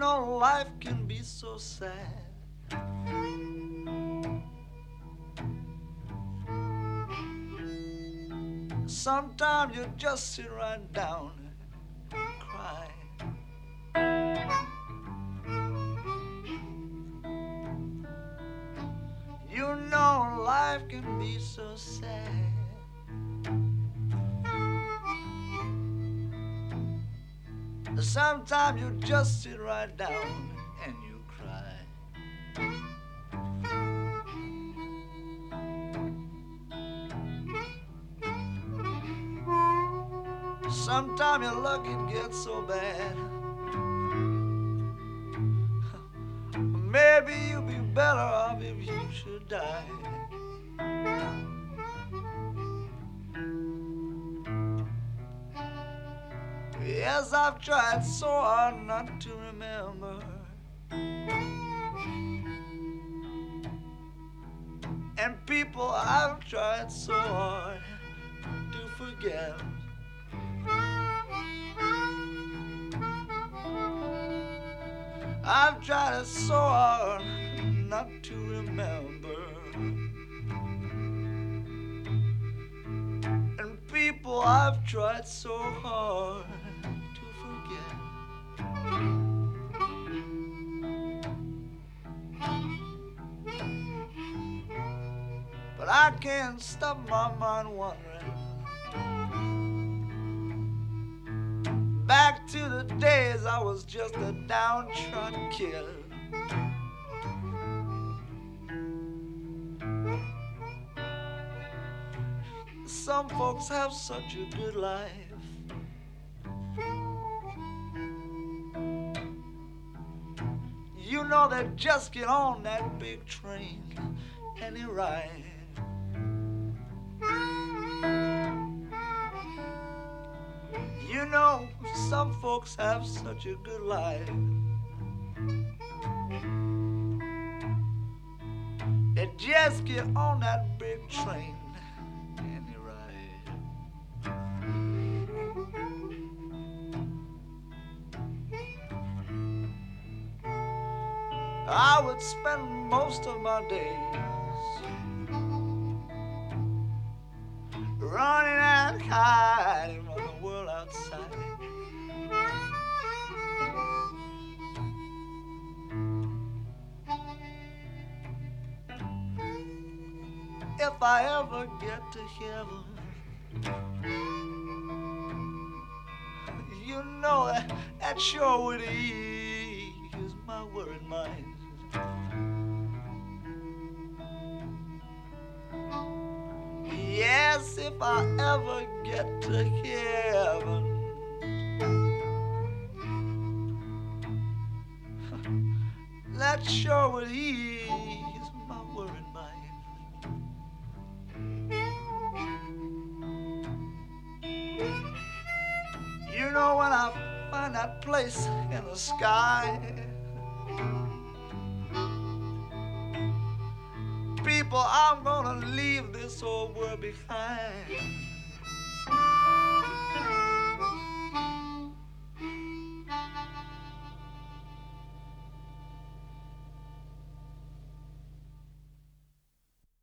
know life can be so sad. Sometimes you just sit right down and cry. You know life can be so sad. Sometimes you just sit right down and you cry. Sometimes your luck it gets so bad. Maybe you'd be better off if you should die. Yes, I've tried so hard not to remember. And people, I've tried so hard to forget. I've tried so hard not to remember. And people, I've tried so hard to forget. But I can't stop my mind wandering back to the days I was just a downtrodden kid. Some folks have such a good life. You know they just get on that big train and they ride. You know, some folks have such a good life. They just get on that big train and they ride. I would spend most of my days running and hiding from the world outside. If I ever get to heaven, you know that sure would ease my worried mind. Yes, if I ever get to heaven, that sure would ease my worried mind. You know, when I find that place in the sky, people, I'm gonna leave this old world behind.